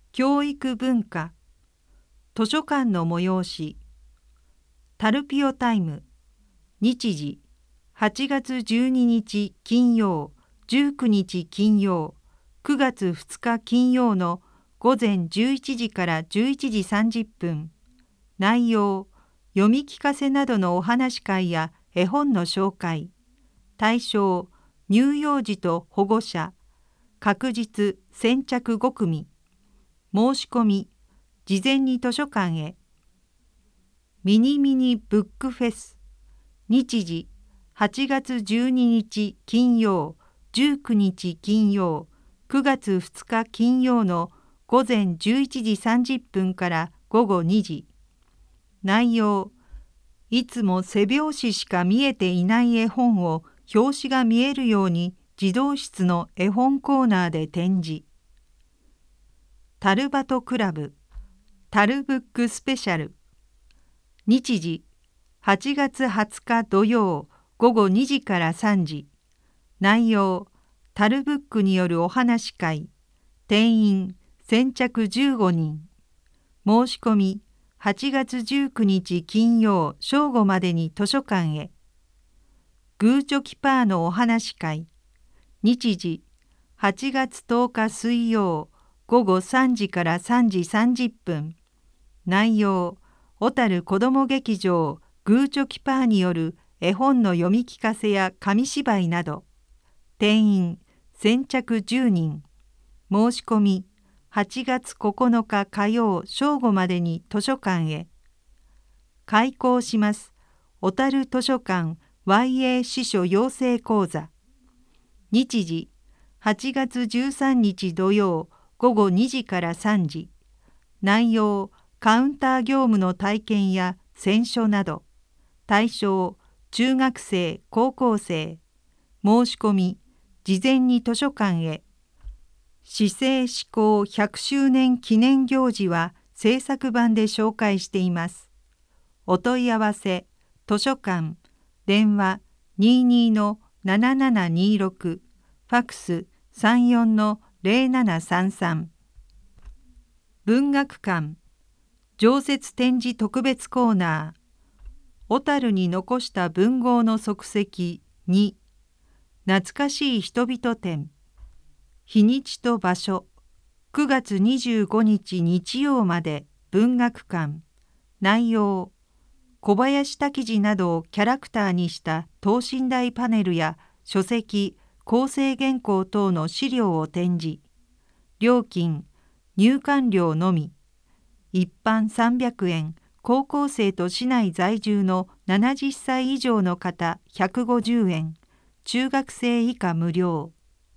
教育文化、図書館の催し、タルピオタイム、日時、8月12日金曜、19日金曜、9月2日金曜の午前11時から11時30分。内容、読み聞かせなどのお話会や絵本の紹介。対象、乳幼児と保護者。確実先着5組。申し込み、事前に図書館へ。ミニミニブックフェス。日時、8月12日金曜、19日金曜、9月2日金曜の午前11時30分から午後2時。内容、いつも背表紙しか見えていない絵本を表紙が見えるように児童室の絵本コーナーで展示。タルバトクラブ、タルブックスペシャル。日時、8月20日土曜午後2時から3時。内容、タルブックによるお話会。定員、先着15人。申し込み、8月19日金曜正午までに図書館へ。グーチョキパーのお話会。日時、8月10日水曜午後3時から3時30分。内容、小樽子ども劇場グーチョキパーによる絵本の読み聞かせや紙芝居など。定員、先着10人。申し込み、8月9日火曜正午までに図書館へ。開講します。小樽図書館 YA 司書養成講座。日時、8月13日土曜午後2時から3時。内容、カウンター業務の体験や選書など。対象、中学生、高校生。申し込み、事前に図書館へ。市政施行100周年記念行事は制作版で紹介しています。お問い合わせ、図書館、電話22-7726、ファクス34-0733。文学館、常設展示特別コーナー、小樽に残した文豪の足跡2、懐かしい人々展。日にちと場所、9月25日日曜まで文学館。内容、小林多喜などをキャラクターにした等身大パネルや書籍、構成原稿等の資料を展示。料金、入館料のみ。一般300円、高校生と市内在住の70歳以上の方150円、中学生以下無料。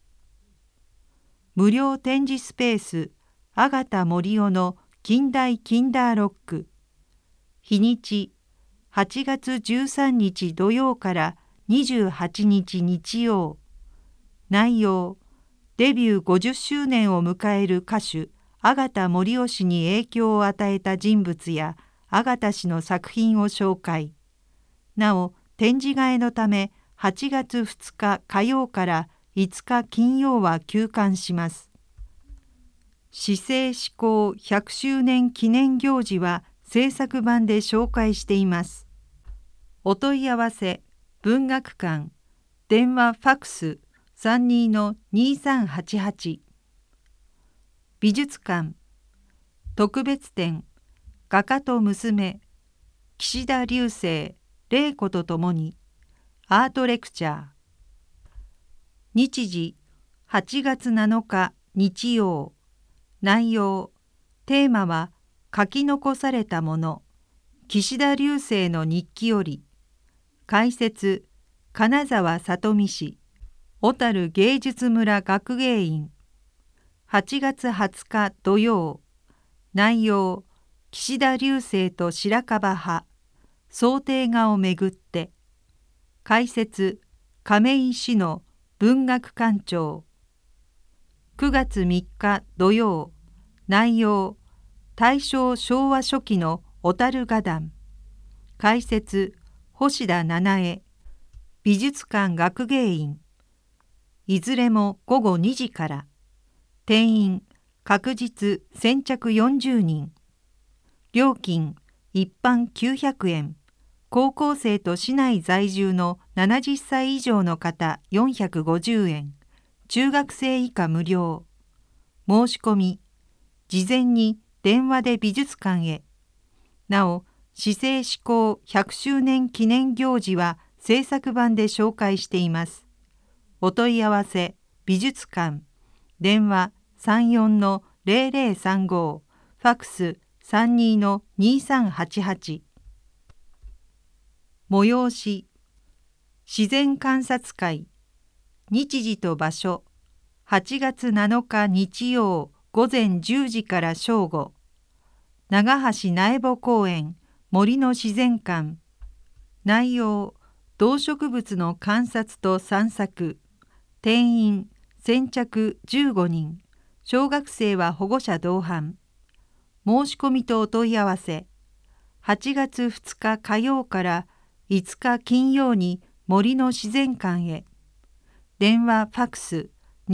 無料展示スペース、阿形森生の近代キンダーロック。日にち、8月13日土曜から28日日曜。内容、デビュー50周年を迎える歌手、阿形森生氏に影響を与えた人物や阿形氏の作品を紹介。なお、展示替えのため8月2日火曜から5日金曜は休館します。市政施行100周年記念行事は制作版で紹介しています。お問い合わせ、文学館、電話ファクス32-2388。美術館、特別展、画家と娘、岸田流星、玲子とともに、アートレクチャー。日時、8月7日日曜。内容、テーマは書き残されたもの、岸田流星の日記より。解説、金沢里美氏、小樽芸術村学芸員。8月20日土曜。内容、岸田流星と白樺派、装丁画をめぐって。解説、亀井市の文学館長。9月3日土曜。内容、大正昭和初期の小樽画壇。解説、星田七重、美術館学芸員。いずれも午後2時から。定員確実先着40人。料金一般900円。高校生と市内在住の70歳以上の方450円。中学生以下無料。申し込み。事前に電話で美術館へ。なお、市制施行100周年記念行事は制作版で紹介しています。お問い合わせ、美術館。電話34-0035。ファックス32-2388。催し。自然観察会。日時と場所。8月7日日曜午前10時から正午。長橋苗穂公園森の自然館。内容、動植物の観察と散策。定員、先着15人。小学生は保護者同伴。申し込みとお問い合わせ。8月2日火曜から5日金曜に森の自然館へ。電話ファックス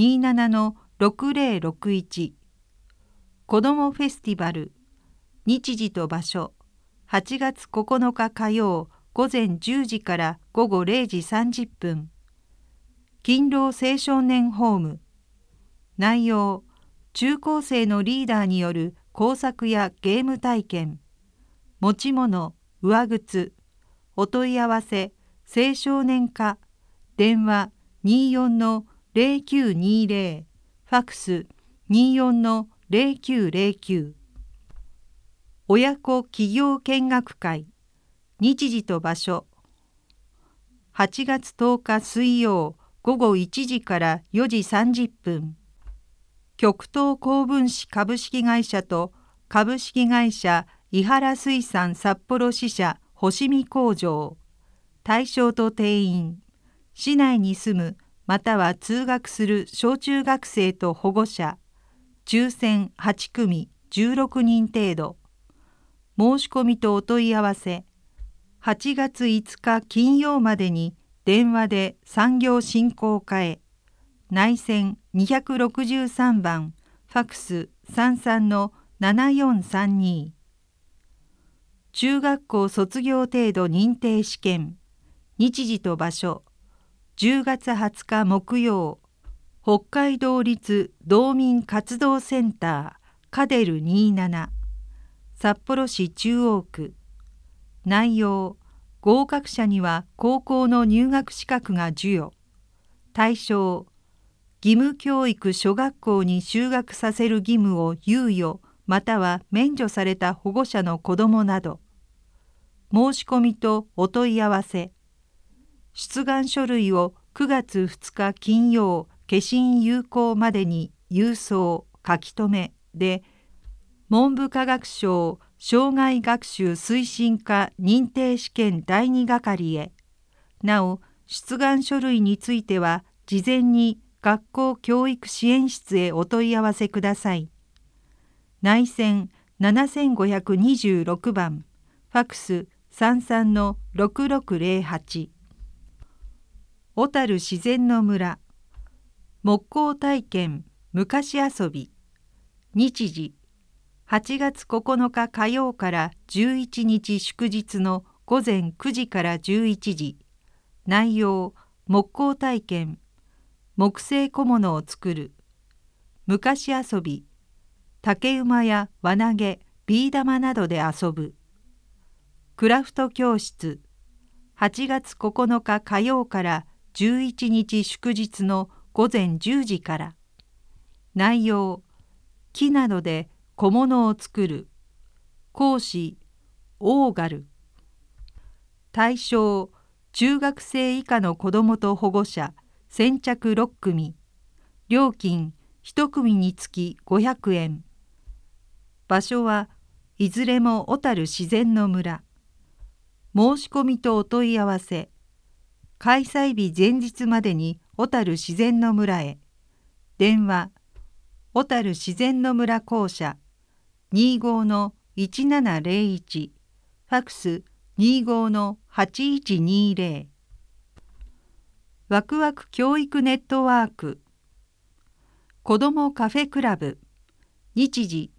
27-6061。子どもフェスティバル。日時と場所。8月9日火曜午前10時から午後0時30分。勤労青少年ホーム。内容、中高生のリーダーによる工作やゲーム体験。持ち物、上靴。お問い合わせ、青少年課。電話24-0920。ファックス24-0909。親子企業見学会。日時と場所。8月10日水曜午後1時から4時30分。極東高分子株式会社と株式会社井原水産札幌支社星見工場。対象と定員。市内に住むまたは通学する小中学生と保護者。抽選8組16人程度。申し込みとお問い合わせ。8月5日金曜までに電話で産業振興課へ。内線263番。ファックス33-7432。中学校卒業程度認定試験。日時と場所。10月20日木曜。北海道立道民活動センターカデル27。札幌市中央区。内容、合格者には高校の入学資格が授与。対象、義務教育諸学校に就学させる義務を猶予または免除された保護者の子どもなど。申し込みとお問い合わせ。出願書類を9月2日金曜消印有効までに郵送書き留めで文部科学省生涯学習推進課認定試験第2係へ。なお、出願書類については事前に学校教育支援室へお問い合わせください。内線7526番。ファックス33-6608。小樽自然の村。木工体験昔遊び。日時8月9日火曜から11日祝日の午前9時から11時。内容、木工体験。木製小物を作る。昔遊び。竹馬や輪投げ、ビー玉などで遊ぶ。クラフト教室。8月9日火曜から11日祝日の午前10時から。内容、木などで小物を作る。講師、オーガル。対象、中学生以下の子どもと保護者、先着6組。料金、1組につき500円。場所はいずれも小樽自然の村。申し込みとお問い合わせ。開催日前日までに小樽自然の村へ。電話、小樽自然の村校舎。25-1701。ファックス25-8120。ワクワク教育ネットワーク。子どもカフェクラブ。 日時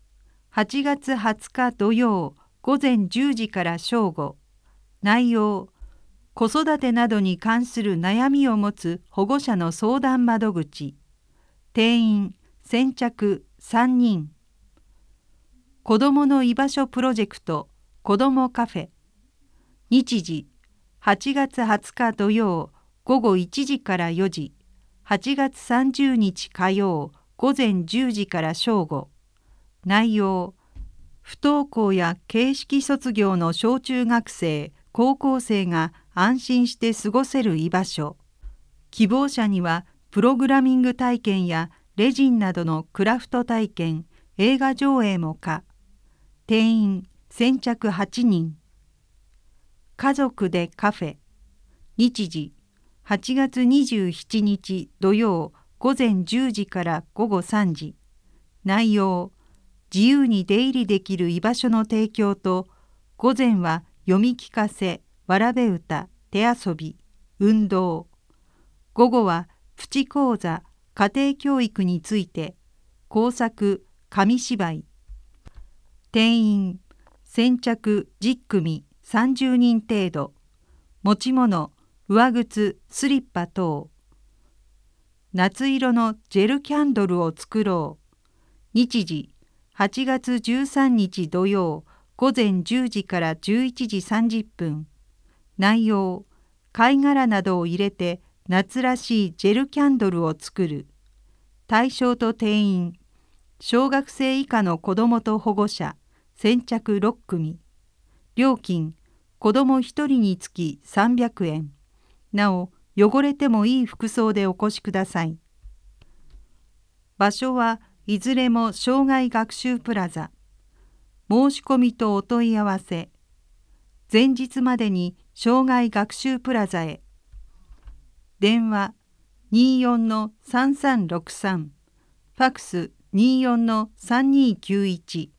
8月20日土曜午前10時から正午。内容、子育てなどに関する悩みを持つ保護者の相談窓口。定員先着3人。子どもの居場所プロジェクト子どもカフェ。日時8月20日土曜午後1時から4時。8月30日火曜午前10時から正午。内容、不登校や形式卒業の小中学生、高校生が安心して過ごせる居場所。希望者にはプログラミング体験やレジンなどのクラフト体験、映画上映も可。定員先着8人。家族でカフェ。日時8月27日土曜午前10時から午後3時。内容、自由に出入りできる居場所の提供と、午前は読み聞かせ、わらべ歌、手遊び、運動。午後はプチ講座、家庭教育について、工作、紙芝居。定員、先着10組30人程度。持ち物、上靴、スリッパ等。夏色のジェルキャンドルを作ろう。日時8月13日土曜午前10時から11時30分。内容、貝殻などを入れて夏らしいジェルキャンドルを作る。対象と定員、小学生以下の子どもと保護者、先着6組。料金、子ども1人につき300円。なお、汚れてもいい服装でお越しください。場所はいずれも障害学習プラザ。申し込みとお問い合わせ。前日までに障害学習プラザへ。電話24-3363。ファクス24-3291。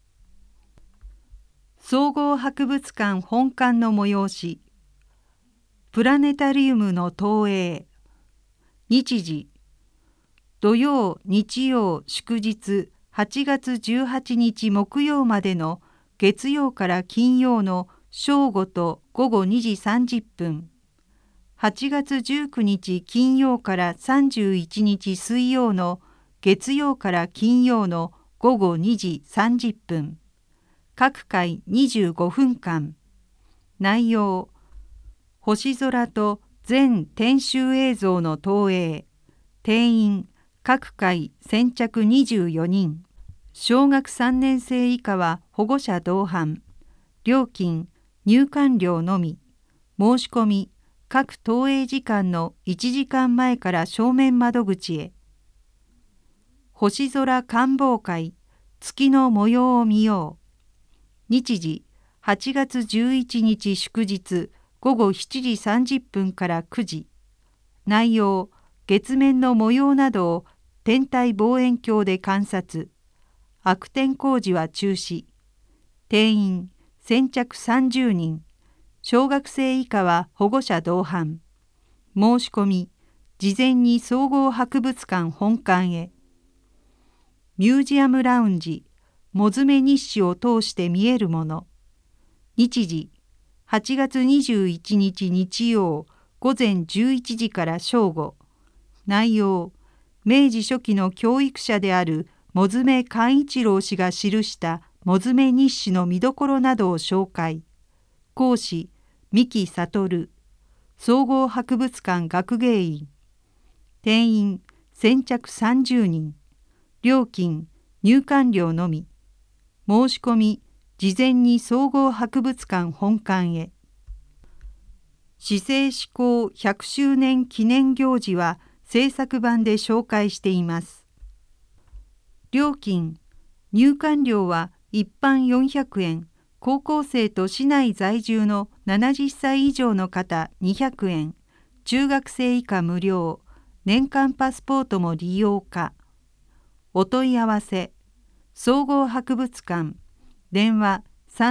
総合博物館本館の催し。プラネタリウムの投影。日時土曜、日曜、祝日8月18日木曜までの月曜から金曜の正午と午後2時30分。8月19日金曜から31日水曜の月曜から金曜の午後2時30分。各回25分間。内容、星空と全天守映像の投影。定員各回先着24人。小学3年生以下は保護者同伴。料金、入館料のみ。申し込み、各投影時間の1時間前から正面窓口へ。星空観望会、月の模様を見よう。日時、8月11日祝日午後7時30分から9時。内容、月面の模様などを天体望遠鏡で観察。悪天工事は中止。定員、先着30人。小学生以下は保護者同伴。申し込み、事前に総合博物館本館へ。ミュージアムラウンジ、もずめ日誌を通して見えるもの。日時、8月21日日曜午前11時から正午。内容、明治初期の教育者であるもずめ寛一郎氏が記したもずめ日誌の見どころなどを紹介。講師、三木悟。総合博物館学芸員。定員、先着30人。料金、入館料のみ。申し込み、事前に総合博物館本館へ。市政施行100周年記念行事は制作版で紹介しています。料金、入館料は一般400円、高校生と市内在住の70歳以上の方200円、中学生以下無料、年間パスポートも利用可。お問い合わせ、総合博物館、電話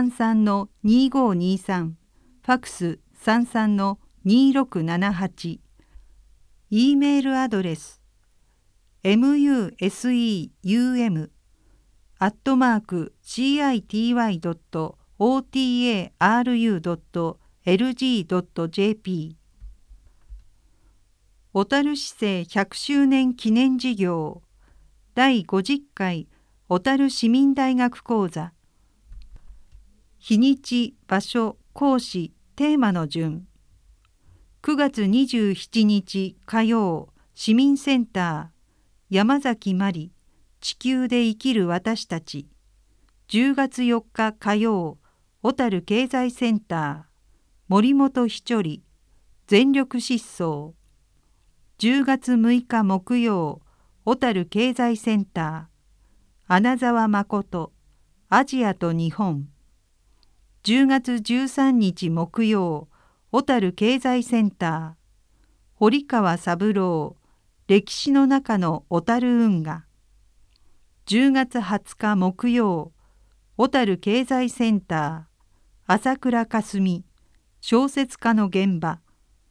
33-2523、ファクス33-2678、E メールアドレス museum city.otaru.lg.jp 小樽市政100周年記念事業第50回小樽市民大学講座日にち、場所、講師、テーマの順9月27日火曜市民センター山崎まり地球で生きる私たち10月4日火曜小樽経済センター森本ひちょり全力疾走10月6日木曜小樽経済センター穴澤誠アジアと日本10月13日木曜小樽経済センター堀川三郎歴史の中の小樽運河10月20日木曜小樽経済センター朝倉かすみ小説家の現場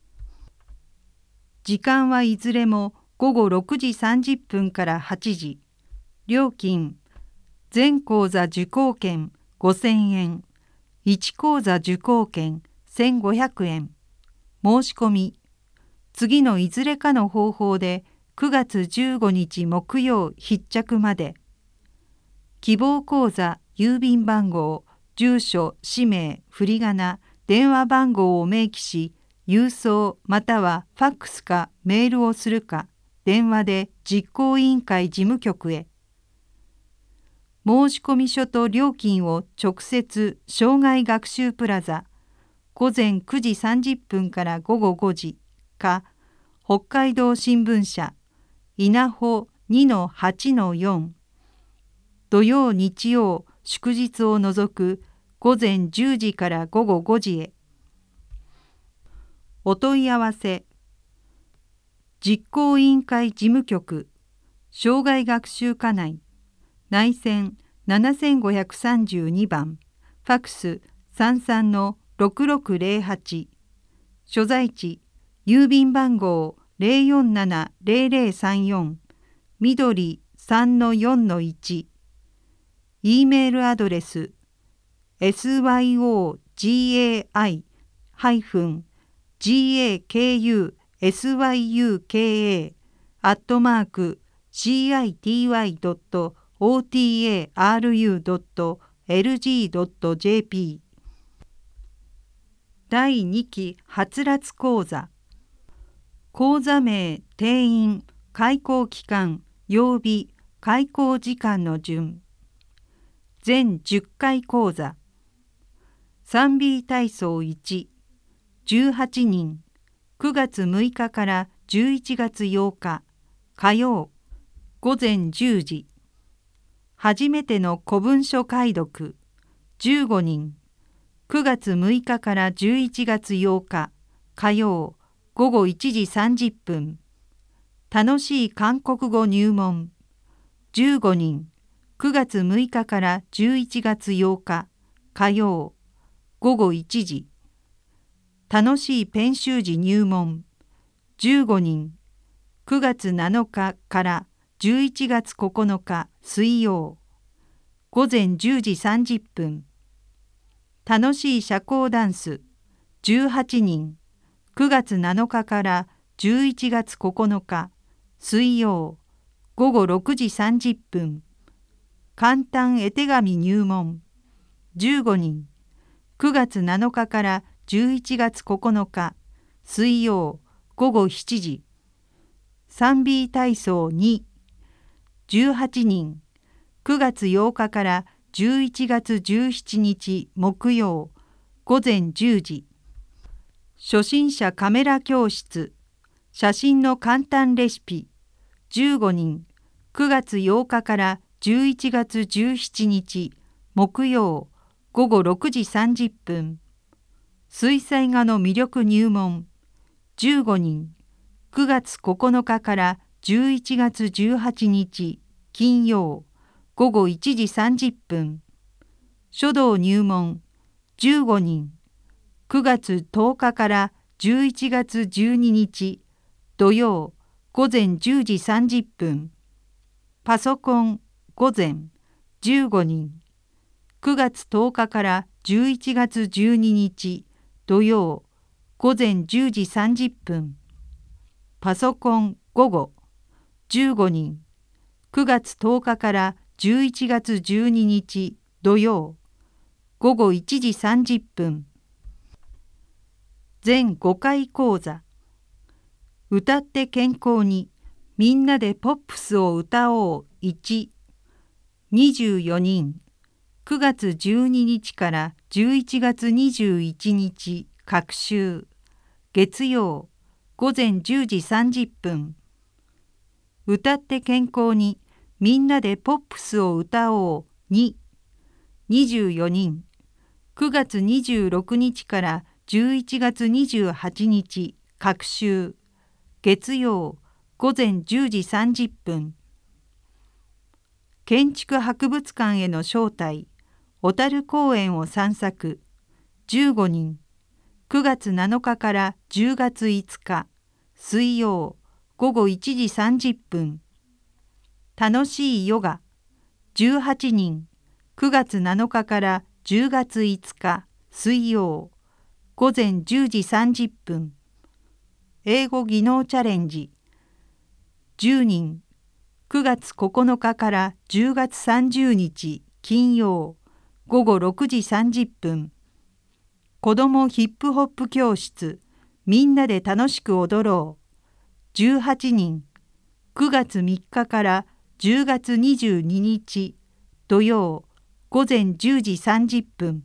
時間はいずれも午後6時30分から8時料金全講座受講券5000円1講座受講券1500円申し込み次のいずれかの方法で9月15日木曜必着まで希望講座郵便番号住所氏名振り仮名電話番号を明記し郵送またはファックスかメールをするか電話で実行委員会事務局へ申込書と料金を直接生涯学習プラザ午前9時30分から午後5時か北海道新聞社稲穂 2-8-4 土曜日曜祝日を除く午前10時から午後5時へお問い合わせ実行委員会事務局生涯学習課内内線7532番ファックス33-6608所在地郵便番号 047-0034 緑 3-4-1 E メールアドレス syogakuka@city.otaru.lg.jp 第2期はつらつ講座講座名、定員、開講期間、曜日、開講時間の順全10回講座 3B 体操1 18人9月6日から11月8日火曜午前10時初めての古文書解読15人9月6日から11月8日火曜午後1時30分楽しい韓国語入門15人9月6日から11月8日火曜午後1時楽しいペン習字入門15人9月7日から11月9日水曜午前10時30分楽しい社交ダンス18人9月7日から11月9日水曜午後6時30分簡単絵手紙入門15人9月7日から11月9日水曜午後7時 3B 体操2 18人9月8日から11月17日木曜午前10時初心者カメラ教室写真の簡単レシピ15人9月8日から11月17日木曜午後6時30分水彩画の魅力入門15人9月9日から11月18日金曜午後1時30分書道入門15人9月10日から11月12日土曜午前10時30分パソコン午前 15人、9月10日から11月12日土曜午前10時30分。パソコン午後15人、9月10日から11月12日土曜午後1時30分。全5回講座。歌って健康にみんなでポップスを歌おう1。24人、9月12日から11月21日各週月曜午前10時30分。歌って健康にみんなでポップスを歌おう2。24人、9月26日から11月28日各週月曜午前10時30分。建築博物館への招待、小樽公園を散策15人、9月7日から10月5日水曜午後1時30分。楽しいヨガ18人、9月7日から10月5日水曜午前10時30分。英語技能チャレンジ10人、9月9日から10月30日金曜午後6時30分。子どもヒップホップ教室みんなで楽しく踊ろう18人、9月3日から10月22日土曜午前10時30分。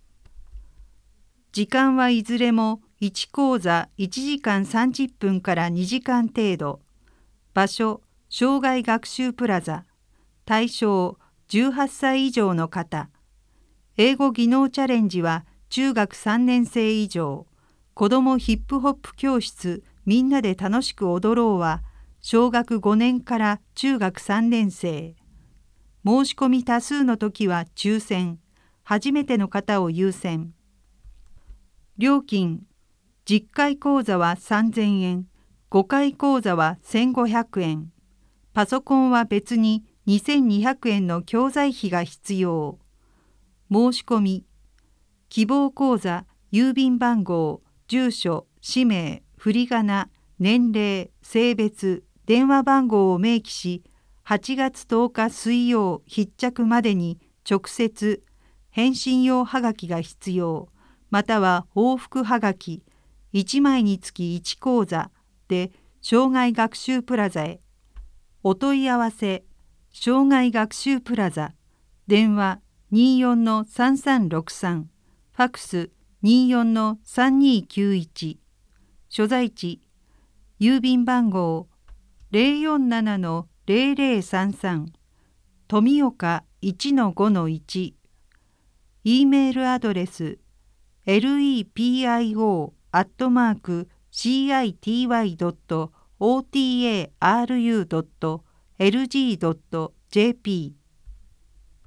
時間はいずれも1講座1時間30分から2時間程度。場所、障害学習プラザ。対象、18歳以上の方。英語技能チャレンジは中学3年生以上。子どもヒップホップ教室みんなで楽しく踊ろうは小学5年から中学3年生。申し込み多数の時は抽選。初めての方を優先。料金、10回講座は3000円、5回講座は1500円。パソコンは別に2200円の教材費が必要。申し込み、希望講座、郵便番号、住所、氏名、振り仮名、年齢、性別、電話番号を明記し、8月10日水曜必着までに直接、返信用はがきが必要。または往復はがき1枚につき1講座で障害学習プラザへ。お問い合わせ、障害学習プラザ、電話 24-3363、ファクス 24-3291、所在地、郵便番号 047-0033、富岡 1-5-1、Eメールアドレスlepio@city.otaru.lg.jp